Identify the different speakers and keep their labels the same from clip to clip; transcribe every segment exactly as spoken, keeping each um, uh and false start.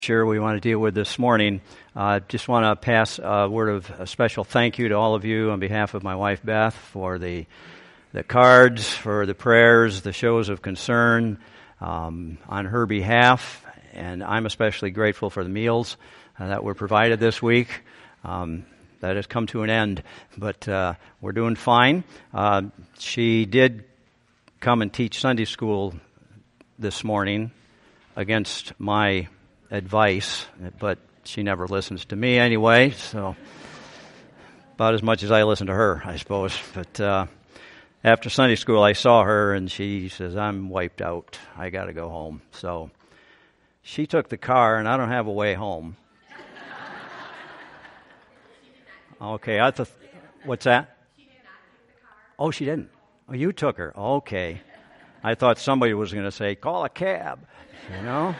Speaker 1: Sure, we want to deal with this morning. I uh, just want to pass a word of a special thank you to all of you on behalf of my wife Beth for the the cards, for the prayers, the shows of concern um, on her behalf, and I'm especially grateful for the meals uh, that were provided this week. Um, that has come to an end, but uh, we're doing fine. Uh, she did come and teach Sunday school this morning against my advice, but she never listens to me anyway, so about as much as I listen to her, I suppose. But uh, after Sunday school, I saw her, and she says, I'm wiped out. I got to go home. So she took the car, and I don't have a way home. Okay, I thought, what's that? She did not take the car. Oh, she didn't? Oh, you took her. Okay. I thought somebody was going to say, call a cab, you know?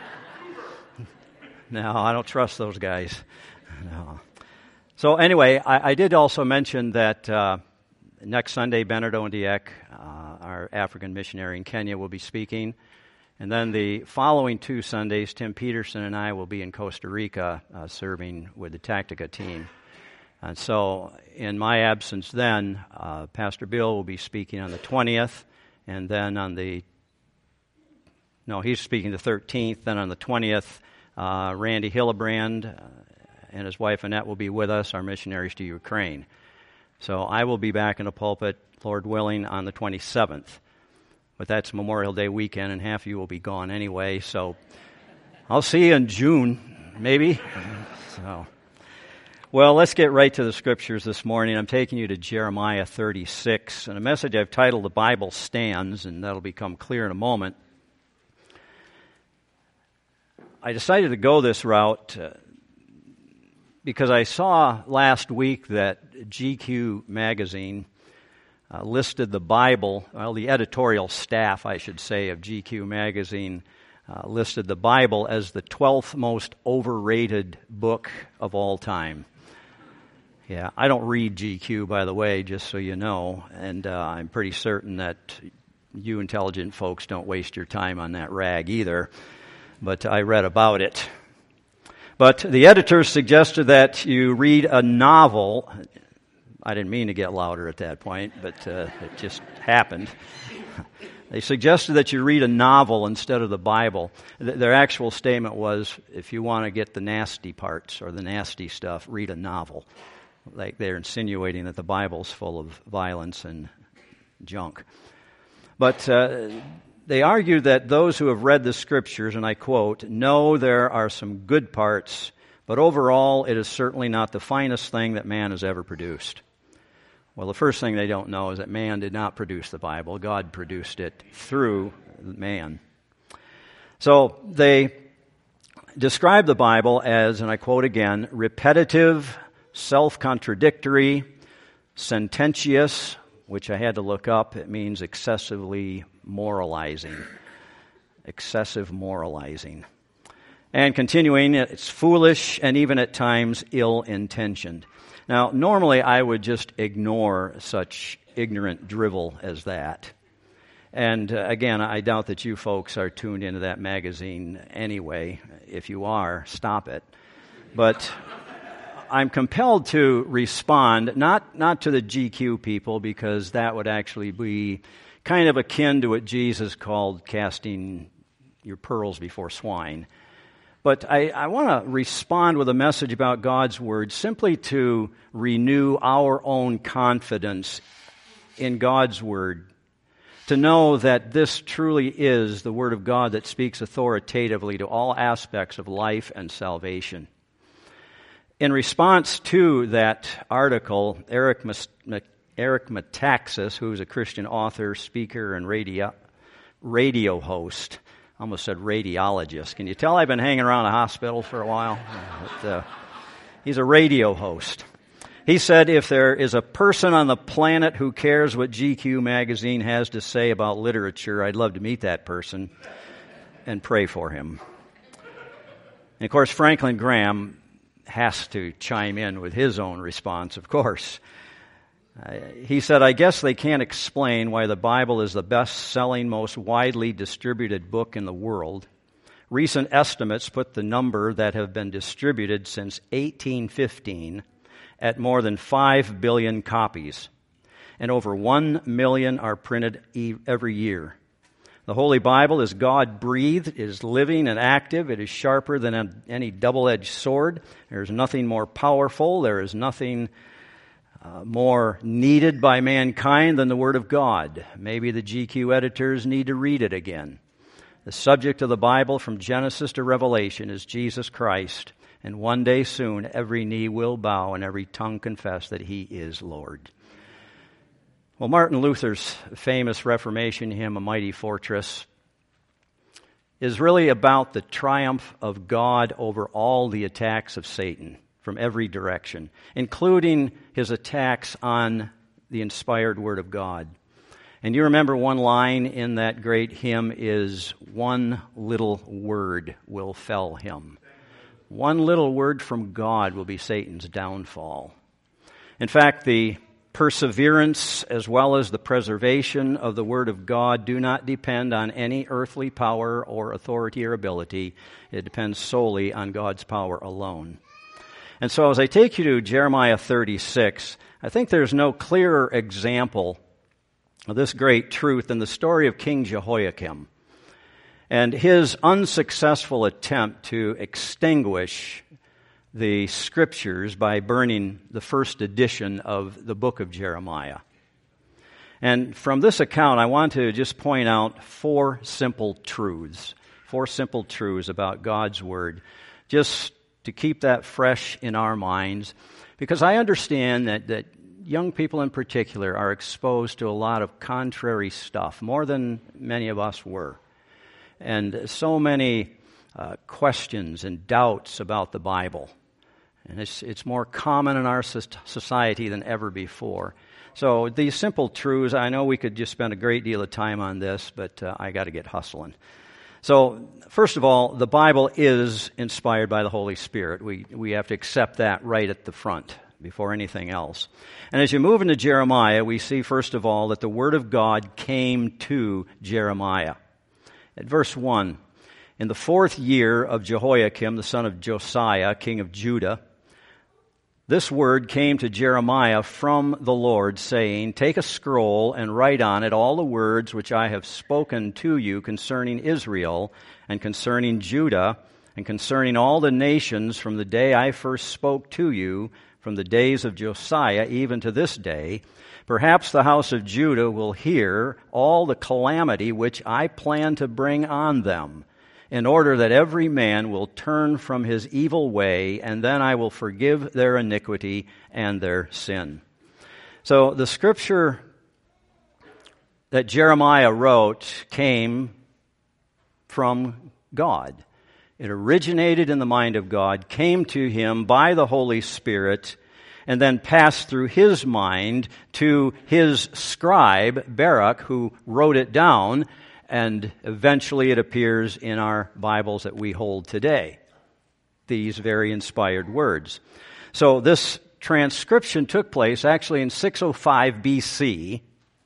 Speaker 1: No, I don't trust those guys. No. So anyway, I, I did also mention that uh, next Sunday, Bernard Ondiek, uh, our African missionary in Kenya, will be speaking. And then the following two Sundays, Tim Peterson and I will be in Costa Rica uh, serving with the Tactica team. And so in my absence then, uh, Pastor Bill will be speaking on the twentieth, and then on the, no, he's speaking the thirteenth, then on the twentieth, Uh, Randy Hillebrand uh, and his wife Annette will be with us, our missionaries to Ukraine. So I will be back in the pulpit, Lord willing, on the twenty-seventh. But that's Memorial Day weekend, and half of you will be gone anyway. So I'll see you in June, maybe. So, well, let's get right to the scriptures this morning. I'm taking you to Jeremiah thirty-six, and a message I've titled "The Bible Stands," and that'll become clear in a moment. I decided to go this route uh, because I saw last week that G Q magazine uh, listed the Bible, well, the editorial staff, I should say, of G Q magazine uh, listed the Bible as the twelfth most overrated book of all time. Yeah, I don't read G Q, by the way, just so you know, and uh, I'm pretty certain that you intelligent folks don't waste your time on that rag either. But I read about it. But the editors suggested that you read a novel. I didn't mean to get louder at that point, but uh, it just happened. They suggested that you read a novel instead of the Bible. Th- their actual statement was, if you want to get the nasty parts or the nasty stuff, read a novel. Like they're insinuating that the Bible's full of violence and junk. But uh, they argue that those who have read the Scriptures, and I quote, know there are some good parts, but overall it is certainly not the finest thing that man has ever produced. Well, the first thing they don't know is that man did not produce the Bible. God produced it through man. So they describe the Bible as, and I quote again, repetitive, self-contradictory, sententious, which I had to look up. It means excessively moralizing. Excessive moralizing. And continuing, it's foolish and even at times ill-intentioned. Now, normally I would just ignore such ignorant drivel as that. And uh, again, I doubt that you folks are tuned into that magazine anyway. If you are, stop it. But I'm compelled to respond, not not to the G Q people, because that would actually be kind of akin to what Jesus called casting your pearls before swine. But I, I want to respond with a message about God's Word simply to renew our own confidence in God's Word, to know that this truly is the Word of God that speaks authoritatively to all aspects of life and salvation. In response to that article, Eric Mas- Eric Metaxas, who is a Christian author, speaker, and radio, radio host, I almost said radiologist. Can you tell I've been hanging around a hospital for a while? But, uh, he's a radio host. He said, if there is a person on the planet who cares what G Q magazine has to say about literature, I'd love to meet that person and pray for him. And of course, Franklin Graham has to chime in with his own response, of course. Uh, he said, I guess they can't explain why the Bible is the best-selling, most widely distributed book in the world, Recent estimates put the number that have been distributed since eighteen fifteen at more than five billion copies, and over one million are printed every year. The Holy Bible is God-breathed, it is living and active, it is sharper than any double-edged sword. There is nothing more powerful, there is nothing uh, more needed by mankind than the Word of God. Maybe the G Q editors need to read it again. The subject of the Bible from Genesis to Revelation is Jesus Christ, and one day soon every knee will bow and every tongue confess that He is Lord. Well, Martin Luther's famous Reformation hymn, A Mighty Fortress, is really about the triumph of God over all the attacks of Satan from every direction, including his attacks on the inspired Word of God. And you remember one line in that great hymn is, one little word will fell him. One little word from God will be Satan's downfall. In fact, the perseverance as well as the preservation of the Word of God do not depend on any earthly power or authority or ability. It depends solely on God's power alone. And so as I take you to Jeremiah thirty-six, I think there's no clearer example of this great truth in the story of King Jehoiakim and his unsuccessful attempt to extinguish the Scriptures by burning the first edition of the book of Jeremiah. And from this account, I want to just point out four simple truths, four simple truths about God's Word, just to keep that fresh in our minds, because I understand that, that young people in particular are exposed to a lot of contrary stuff, more than many of us were. And so many uh, questions and doubts about the Bible. And it's, it's more common in our society than ever before. So these simple truths, I know we could just spend a great deal of time on this, but uh, I got to get hustling. So, first of all, the Bible is inspired by the Holy Spirit. We, we have to accept that right at the front before anything else. And as you move into Jeremiah, we see, first of all, that the Word of God came to Jeremiah. At verse one, in the fourth year of Jehoiakim, the son of Josiah, king of Judah, this word came to Jeremiah from the Lord, saying, take a scroll and write on it all the words which I have spoken to you concerning Israel and concerning Judah and concerning all the nations from the day I first spoke to you, from the days of Josiah even to this day. Perhaps the house of Judah will hear all the calamity which I plan to bring on them, in order that every man will turn from his evil way, and then I will forgive their iniquity and their sin. So the scripture that Jeremiah wrote came from God. It originated in the mind of God, came to him by the Holy Spirit, and then passed through his mind to his scribe, Baruch, who wrote it down, and eventually it appears in our Bibles that we hold today, these very inspired words. So this transcription took place actually in six oh five B C,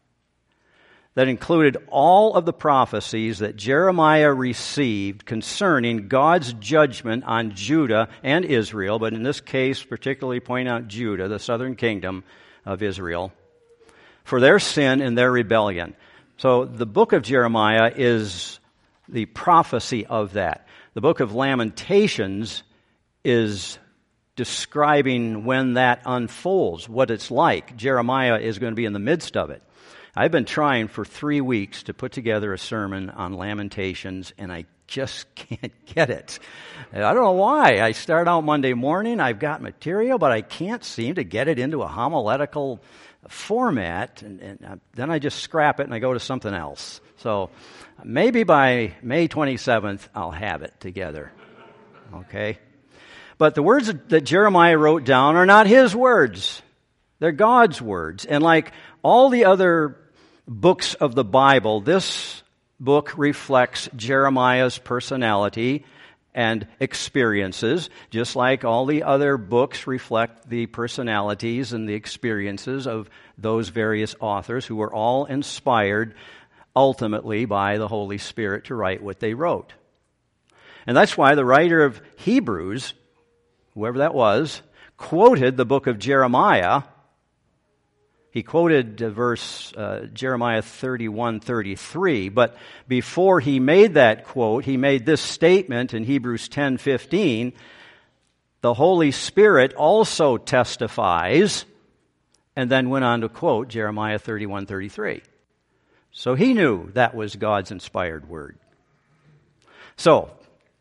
Speaker 1: that included all of the prophecies that Jeremiah received concerning God's judgment on Judah and Israel, but in this case particularly pointing out Judah, the southern kingdom of Israel, for their sin and their rebellion. So the book of Jeremiah is the prophecy of that. The book of Lamentations is describing when that unfolds, what it's like. Jeremiah is going to be in the midst of it. I've been trying for three weeks to put together a sermon on Lamentations, and I just can't get it. I don't know why. I start out Monday morning, I've got material, but I can't seem to get it into a homiletical format, and, and then I just scrap it and I go to something else. So maybe by May twenty-seventh, I'll have it together. Okay? But the words that Jeremiah wrote down are not his words. They're God's words. And like all the other books of the Bible, this book reflects Jeremiah's personality and experiences, just like all the other books reflect the personalities and the experiences of those various authors who were all inspired ultimately by the Holy Spirit to write what they wrote. And that's why the writer of Hebrews, whoever that was, quoted the book of Jeremiah. He quoted uh, verse uh, Jeremiah thirty-one thirty-three, but before he made that quote, he made this statement in Hebrews ten fifteen. The Holy Spirit also testifies, and then went on to quote Jeremiah thirty-one thirty-three. So he knew that was God's inspired word. So,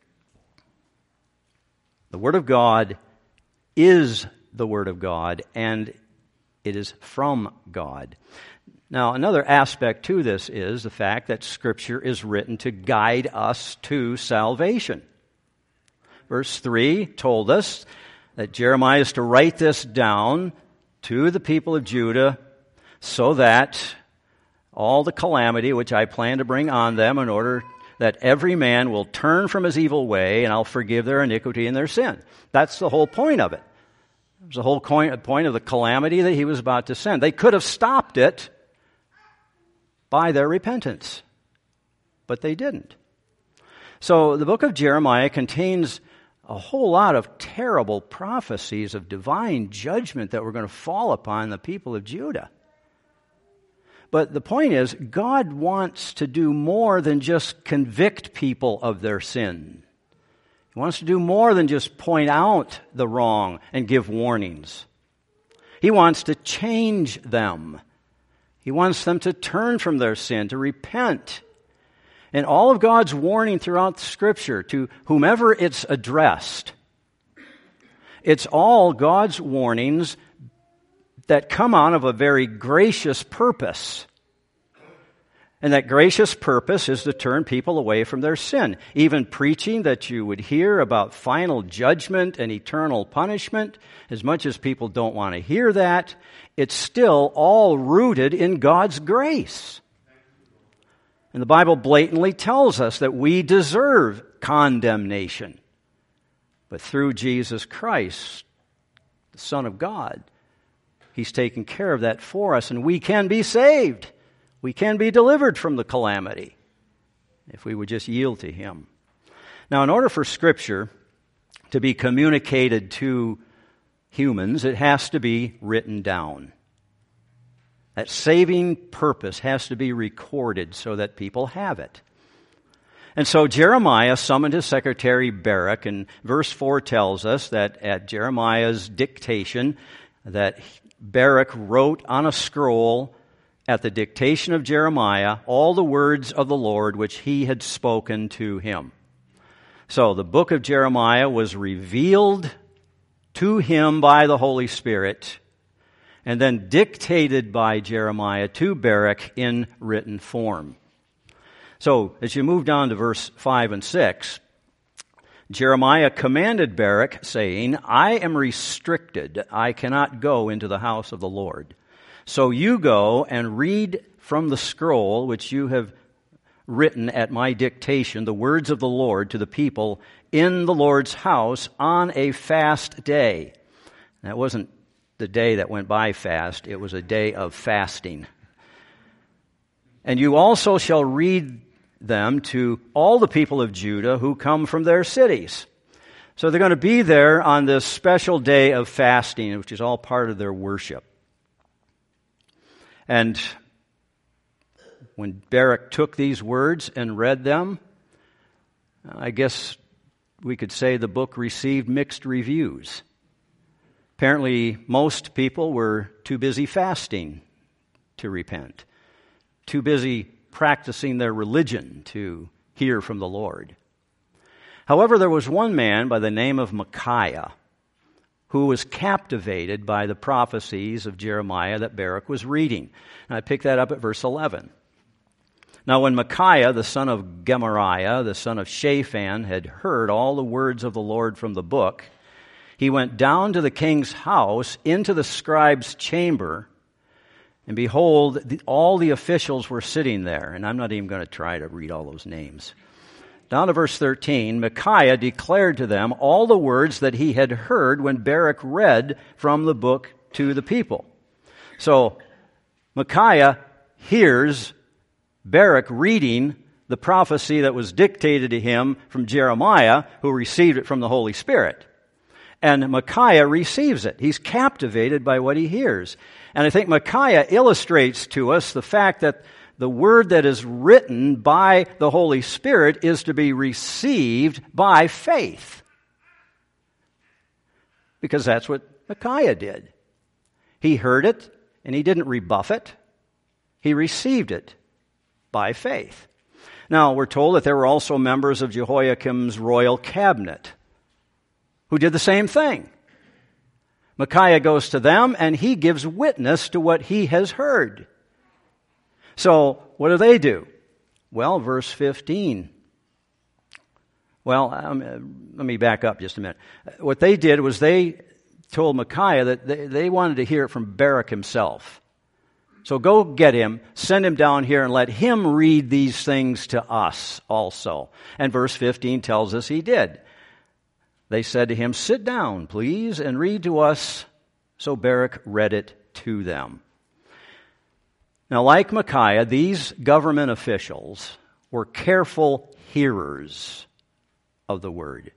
Speaker 1: the Word of God is the Word of God, and it is from God. Now, another aspect to this is the fact that Scripture is written to guide us to salvation. Verse three told us that Jeremiah is to write this down to the people of Judah so that all the calamity which I plan to bring on them, in order that every man will turn from his evil way, and I'll forgive their iniquity and their sin. That's the whole point of it. It was the whole point of the calamity that he was about to send. They could have stopped it by their repentance, but they didn't. So the book of Jeremiah contains a whole lot of terrible prophecies of divine judgment that were going to fall upon the people of Judah. But the point is, God wants to do more than just convict people of their sin. He wants to do more than just point out the wrong and give warnings. He wants to change them. He wants them to turn from their sin, to repent. And all of God's warning throughout Scripture, to whomever it's addressed, it's all God's warnings that come out of a very gracious purpose. And that gracious purpose is to turn people away from their sin. Even preaching that you would hear about final judgment and eternal punishment, as much as people don't want to hear that, it's still all rooted in God's grace. And the Bible blatantly tells us that we deserve condemnation. But through Jesus Christ, the Son of God, He's taken care of that for us, and we can be saved. We can be delivered from the calamity if we would just yield to Him. Now, in order for Scripture to be communicated to humans, it has to be written down. That saving purpose has to be recorded so that people have it. And so Jeremiah summoned his secretary Baruch, and verse four tells us that at Jeremiah's dictation, that Baruch wrote on a scroll at the dictation of Jeremiah all the words of the Lord which he had spoken to him. So the book of Jeremiah was revealed to him by the Holy Spirit, and then dictated by Jeremiah to Baruch in written form. So as you move down to verse five and six, Jeremiah commanded Baruch, saying, I am restricted. I cannot go into the house of the Lord. So you go and read from the scroll which you have written at my dictation the words of the Lord to the people in the Lord's house on a fast day. That wasn't the day that went by fast. It was a day of fasting. And you also shall read them to all the people of Judah who come from their cities. So they're going to be there on this special day of fasting, which is all part of their worship. And when Baruch took these words and read them, I guess we could say the book received mixed reviews. Apparently, most people were too busy fasting to repent, too busy practicing their religion to hear from the Lord. However, there was one man by the name of Micaiah who was captivated by the prophecies of Jeremiah that Baruch was reading. And I pick that up at verse eleven. Now when Micaiah, the son of Gemariah, the son of Shaphan, had heard all the words of the Lord from the book, he went down to the king's house into the scribe's chamber, and behold, the, all the officials were sitting there. And I'm not even going to try to read all those names. Down to verse thirteen, Micaiah declared to them all the words that he had heard when Baruch read from the book to the people. So Micaiah hears Baruch reading the prophecy that was dictated to him from Jeremiah, who received it from the Holy Spirit. And Micaiah receives it. He's captivated by what he hears. And I think Micaiah illustrates to us the fact that the word that is written by the Holy Spirit is to be received by faith. Because that's what Micaiah did. He heard it, and he didn't rebuff it. He received it by faith. Now, we're told that there were also members of Jehoiakim's royal cabinet who did the same thing. Micaiah goes to them, and he gives witness to what he has heard. So, what do they do? Well, verse fifteen. Well, um, let me back up just a minute. What they did was they told Micaiah that they, they wanted to hear it from Baruch himself. So go get him, send him down here, and let him read these things to us also. And verse fifteen tells us he did. They said to him, "Sit down, please, and read to us." So Baruch read it to them. Now, like Micaiah, these government officials were careful hearers of the word.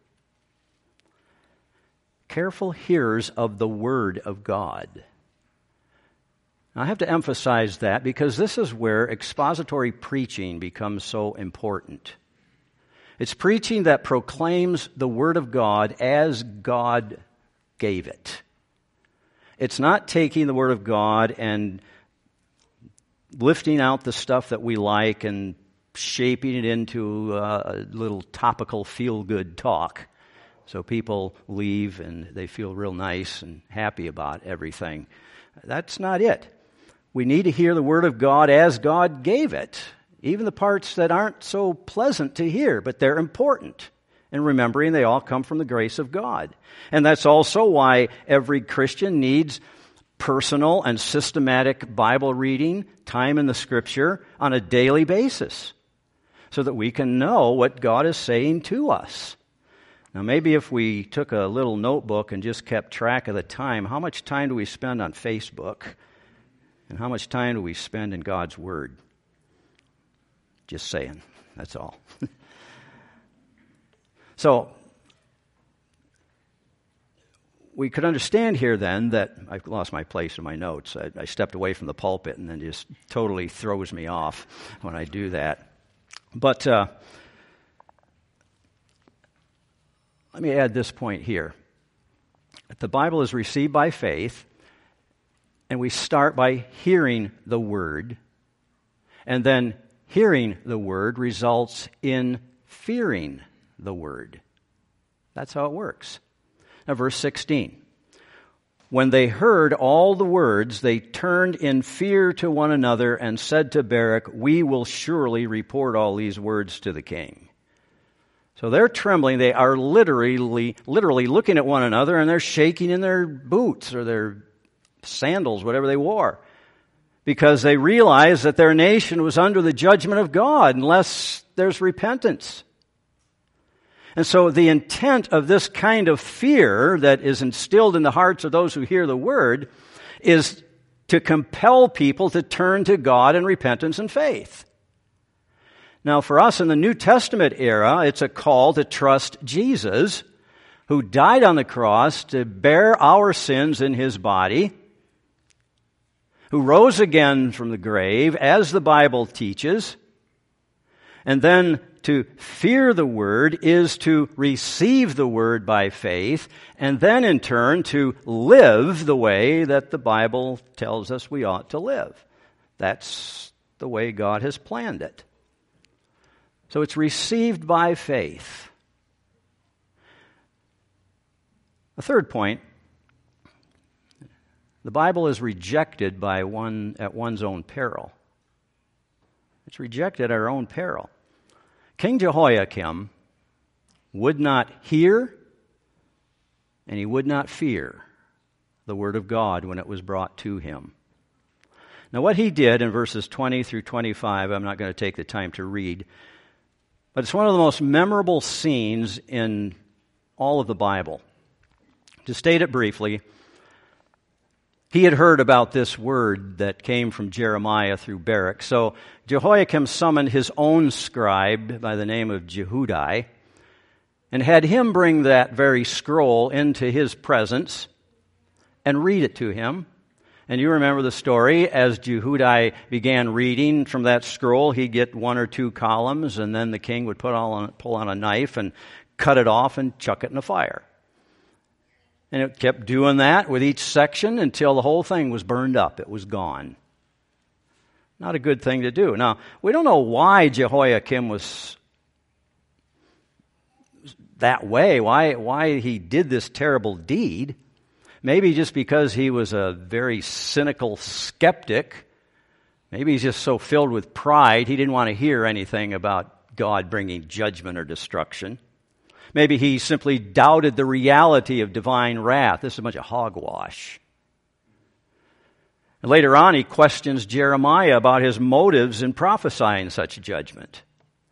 Speaker 1: Careful hearers of the word of God. Now, I have to emphasize that because this is where expository preaching becomes so important. It's preaching that proclaims the word of God as God gave it. It's not taking the word of God and lifting out the stuff that we like and shaping it into a little topical feel-good talk so people leave and they feel real nice and happy about everything. That's not it. We need to hear the word of God as God gave it, even the parts that aren't so pleasant to hear, but they're important. And remembering they all come from the grace of God. And that's also why every Christian needs personal and systematic Bible reading, time in the Scripture on a daily basis, so that we can know what God is saying to us. Now, maybe if we took a little notebook and just kept track of the time, how much time do we spend on Facebook? And how much time do we spend in God's Word? Just saying, that's all. So, we could understand here then that I've lost my place in my notes. I, I stepped away from the pulpit and then just totally throws me off when I do that. But uh, let me add this point here. The Bible is received by faith, and we start by hearing the Word, and then hearing the Word results in fearing the Word. That's how it works. Now, verse sixteen. When they heard all the words, they turned in fear to one another and said to Baruch, "We will surely report all these words to the king." So they're trembling. They are literally, literally looking at one another, and they're shaking in their boots or their sandals, whatever they wore, because they realize that their nation was under the judgment of God unless there's repentance. And so the intent of this kind of fear that is instilled in the hearts of those who hear the word is to compel people to turn to God in repentance and faith. Now, for us in the New Testament era, it's a call to trust Jesus, who died on the cross to bear our sins in his body, who rose again from the grave, as the Bible teaches, and then to fear the Word is to receive the Word by faith, and then in turn to live the way that the Bible tells us we ought to live. That's the way God has planned it. So it's received by faith. A third point, the Bible is rejected by one at one's own peril. It's rejected at our own peril. King Jehoiakim would not hear and he would not fear the word of God when it was brought to him. Now, what he did in verses twenty through twenty-five, I'm not going to take the time to read, but it's one of the most memorable scenes in all of the Bible. To state it briefly, He had heard about this word that came from Jeremiah through Baruch. So Jehoiakim summoned his own scribe by the name of Jehudi and had him bring that very scroll into his presence and read it to him. And you remember the story. As Jehudi began reading from that scroll, he'd get one or two columns, and then the king would put on, pull on a knife and cut it off and chuck it in the fire. And it kept doing that with each section until the whole thing was burned up. It was gone. Not a good thing to do. Now, we don't know why Jehoiakim was that way, why, why he did this terrible deed. Maybe just because he was a very cynical skeptic. Maybe he's just so filled with pride he didn't want to hear anything about God bringing judgment or destruction. Maybe he simply doubted the reality of divine wrath. This is a bunch of hogwash. And later on, he questions Jeremiah about his motives in prophesying such judgment.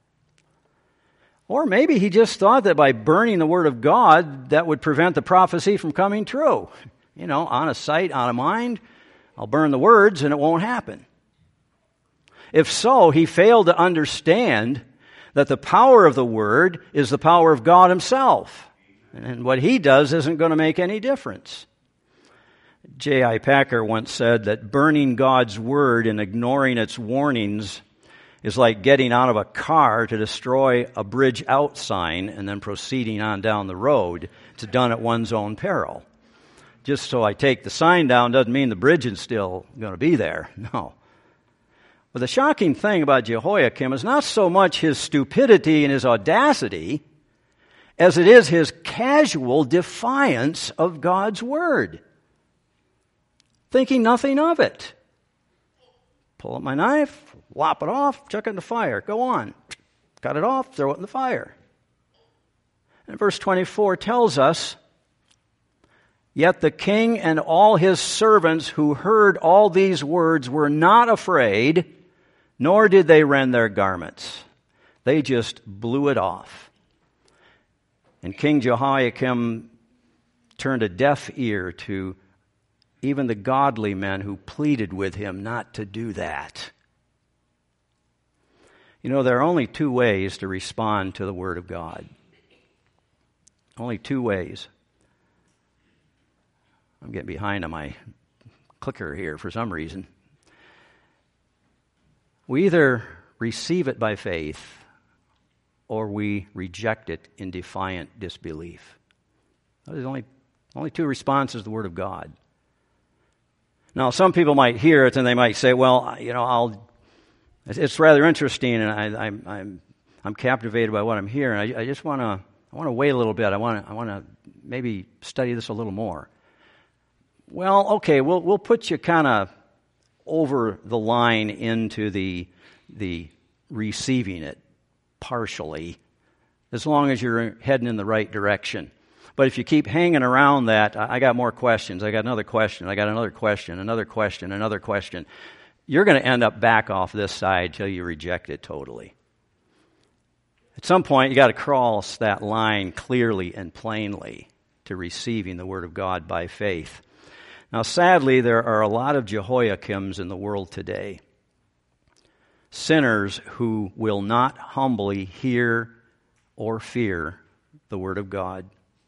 Speaker 1: Or maybe he just thought that by burning the Word of God, that would prevent the prophecy from coming true. You know, on a sight, on a mind, I'll burn the words and it won't happen. If so, he failed to understand that the power of the Word is the power of God Himself. And what He does isn't going to make any difference. J I Packer once said that burning God's Word and ignoring its warnings is like getting out of a car to destroy a bridge out sign and then proceeding on down the road. It's done at one's own peril. Just so I take the sign down doesn't mean the bridge is still going to be there. No. But the shocking thing about Jehoiakim is not so much his stupidity and his audacity as it is his casual defiance of God's Word. Thinking nothing of it. Pull up my knife, lop it off, chuck it in the fire. Go on. Cut it off, throw it in the fire. And verse twenty-four tells us, "Yet the king and all his servants who heard all these words were not afraid, nor did they rend their garments." They just blew it off. And King Jehoiakim turned a deaf ear to even the godly men who pleaded with him not to do that. You know, there are only two ways to respond to the Word of God. Only two ways. I'm getting behind on my clicker here for some reason. We either receive it by faith or we reject it in defiant disbelief. There's only, only two responses to the Word of God. Now, some people might hear it and they might say, well, you know, I'll, it's rather interesting and I, I'm, I'm, I'm captivated by what I'm hearing. I, I just want to I want to wait a little bit. I want to I want to maybe study this a little more. Well, okay, we'll we'll put you kind of over the line into the the receiving it partially, as long as you're heading in the right direction. But if you keep hanging around that, I got more questions. I got another question. I got another question. Another question. Another question. You're going to end up back off this side till you reject it totally. At some point, you got to cross that line clearly and plainly to receiving the Word of God by faith. Now, sadly, there are a lot of Jehoiakims in the world today. Sinners who will not humbly hear or fear the Word of God.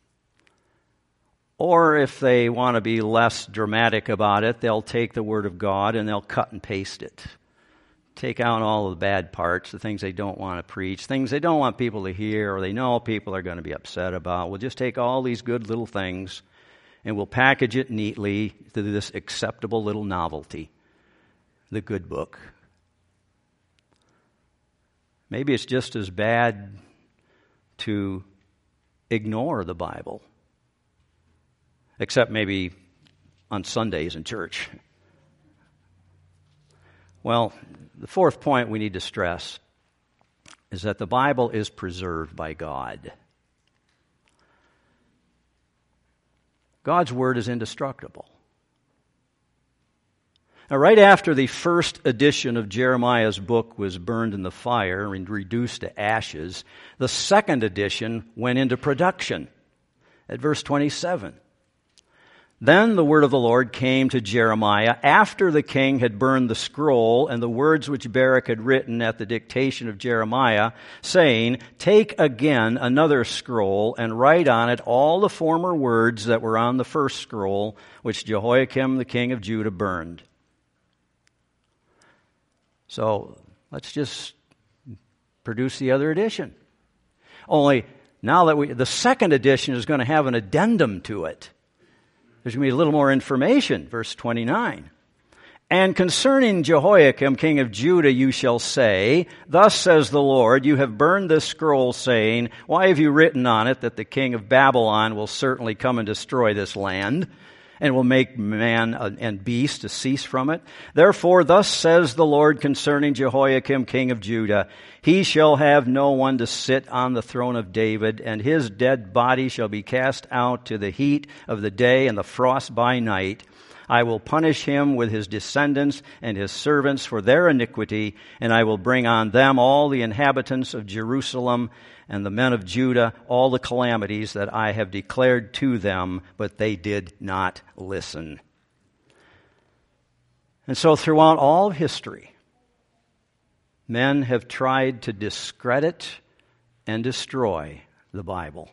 Speaker 1: Or if they want to be less dramatic about it, they'll take the Word of God and they'll cut and paste it. Take out all of the bad parts, the things they don't want to preach, things they don't want people to hear or they know people are going to be upset about. We'll just take all these good little things and we'll package it neatly to this acceptable little novelty, the good book. Maybe it's just as bad to ignore the Bible, except maybe on Sundays in church. Well, the fourth point we need to stress is that the Bible is preserved by God. God's Word is indestructible. Now, right after the first edition of Jeremiah's book was burned in the fire and reduced to ashes, the second edition went into production at verse twenty-seven. Then the word of the Lord came to Jeremiah after the king had burned the scroll and the words which Baruch had written at the dictation of Jeremiah, saying, Take again another scroll and write on it all the former words that were on the first scroll, which Jehoiakim the king of Judah burned. So let's just produce the other edition. Only now that we, the second edition is going to have an addendum to it. There's going to be a little more information, verse twenty-nine. And concerning Jehoiakim, king of Judah, you shall say, Thus says the Lord, you have burned this scroll, saying, Why have you written on it that the king of Babylon will certainly come and destroy this land, and will make man and beast to cease from it? Therefore, thus says the Lord concerning Jehoiakim, king of Judah, He shall have no one to sit on the throne of David, and his dead body shall be cast out to the heat of the day and the frost by night. I will punish him with his descendants and his servants for their iniquity, and I will bring on them all the inhabitants of Jerusalem and the men of Judah, all the calamities that I have declared to them, but they did not listen. And so throughout all of history, men have tried to discredit and destroy the Bible.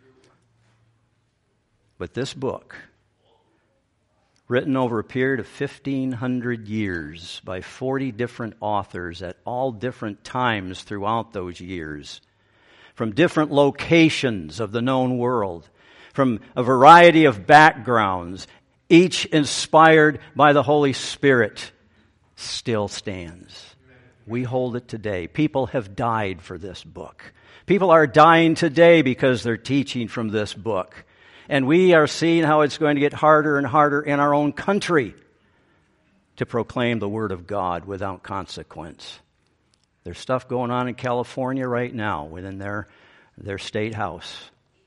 Speaker 1: But this book, written over a period of fifteen hundred years by forty different authors at all different times throughout those years, from different locations of the known world, from a variety of backgrounds, each inspired by the Holy Spirit, still stands. We hold it today. People have died for this book. People are dying today because they're teaching from this book. And we are seeing how it's going to get harder and harder in our own country to proclaim the Word of God without consequence. There's stuff going on in California right now within their, their state house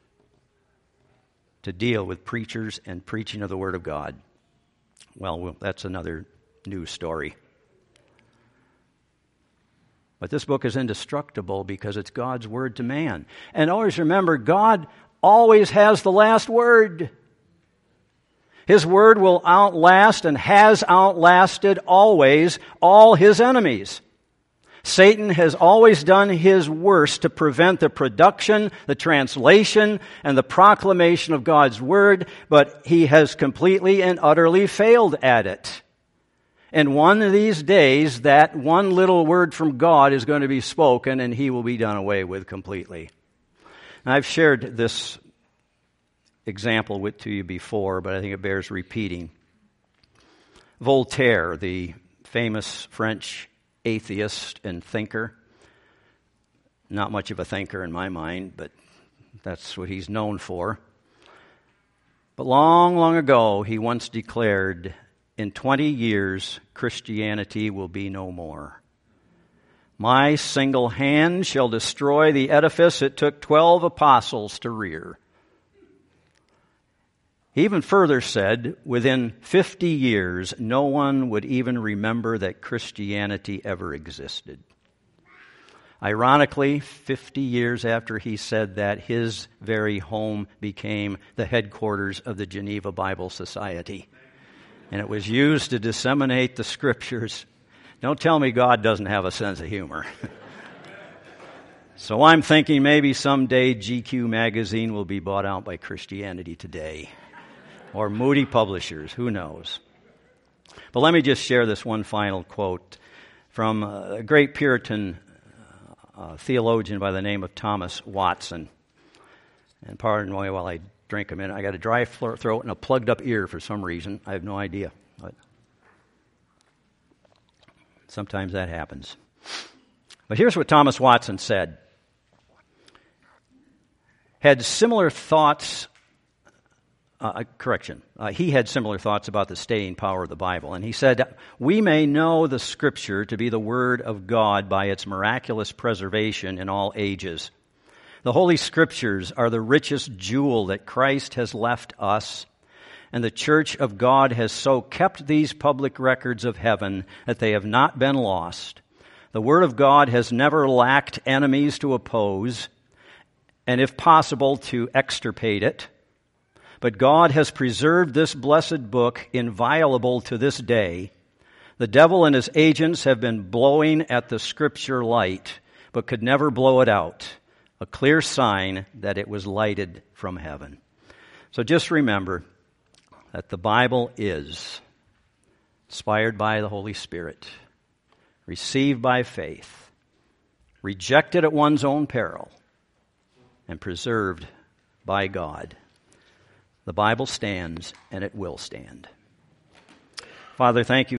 Speaker 1: to deal with preachers and preaching of the Word of God. Well, that's another news story. But this book is indestructible because it's God's Word to man. And always remember, God always has the last word. His word will outlast and has outlasted always all his enemies. Satan has always done his worst to prevent the production, the translation, and the proclamation of God's word, but he has completely and utterly failed at it. And one of these days, that one little word from God is going to be spoken, and he will be done away with completely. I've shared this example with to you before, but I think it bears repeating. Voltaire, the famous French atheist and thinker, not much of a thinker in my mind, but that's what he's known for. But long, long ago, he once declared, in twenty years, Christianity will be no more. My single hand shall destroy the edifice it took twelve apostles to rear. He even further said, within fifty years, no one would even remember that Christianity ever existed. Ironically, fifty years after he said that, his very home became the headquarters of the Geneva Bible Society. And it was used to disseminate the Scriptures. Don't tell me God doesn't have a sense of humor. So I'm thinking maybe someday G Q magazine will be bought out by Christianity Today or Moody Publishers, who knows. But let me just share this one final quote from a great Puritan uh, theologian by the name of Thomas Watson. And pardon me while I drink a minute. I got a dry throat and a plugged up ear for some reason. I have no idea. But sometimes that happens. But here's what Thomas Watson said. Had similar thoughts, uh, correction, uh, he had similar thoughts about the staying power of the Bible. And he said, we may know the Scripture to be the Word of God by its miraculous preservation in all ages. The Holy Scriptures are the richest jewel that Christ has left us, and the Church of God has so kept these public records of heaven that they have not been lost. The Word of God has never lacked enemies to oppose, and if possible, to extirpate it. But God has preserved this blessed book inviolable to this day. The devil and his agents have been blowing at the Scripture light, but could never blow it out, a clear sign that it was lighted from heaven. So just remember that the Bible is inspired by the Holy Spirit, received by faith, rejected at one's own peril, and preserved by God. The Bible stands, and it will stand. Father, thank you